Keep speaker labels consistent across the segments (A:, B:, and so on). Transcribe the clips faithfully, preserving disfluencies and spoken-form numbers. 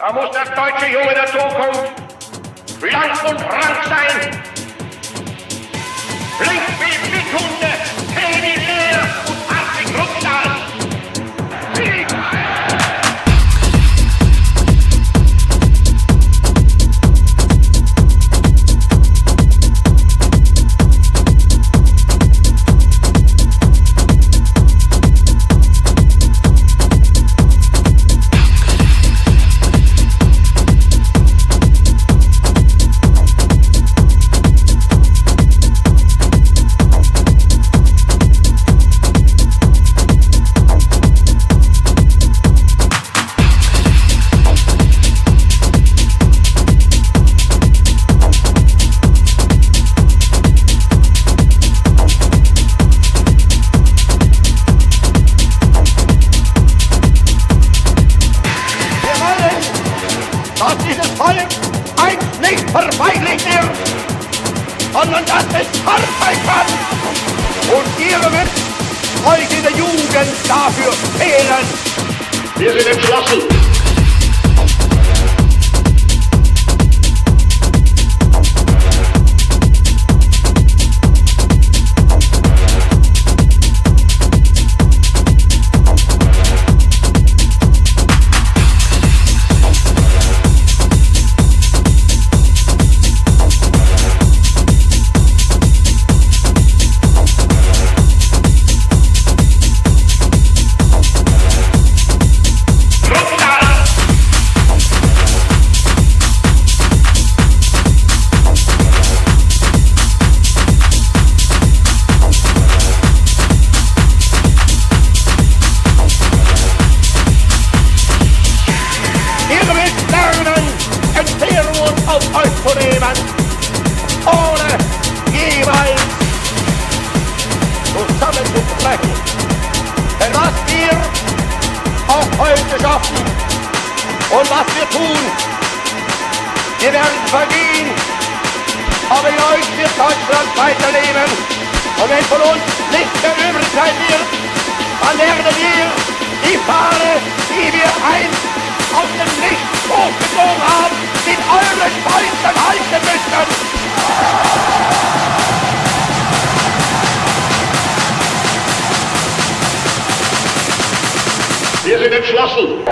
A: Da muss das deutsche Junge der Zukunft schlank und rank sein. Flink wie Wickhunde, hell wie Leer und hart wie Krückstahl. Sieg!
B: Dass dieses Volk einst nicht verweichlicht wird, sondern dass es hart sein kann. Und ihr müsst euch in der Jugend dafür fehlen.
A: Wir sind entschlossen.
B: Ohne jeweils zusammenzubrechen. Denn was wir auch heute schaffen und was wir tun, wir werden vergehen, aber in euch wird Deutschland weiterleben. Und wenn von uns nichts mehr übrig sein wird, dann werden wir die Fahne, die wir einst aus dem Licht hochgezogen haben, mit euren Fäusten halten müssen.
A: Wir sind entschlossen.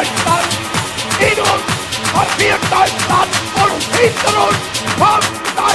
B: Deutschland, in uns, und wir Deutschland, und hinter uns kommt Deutschland.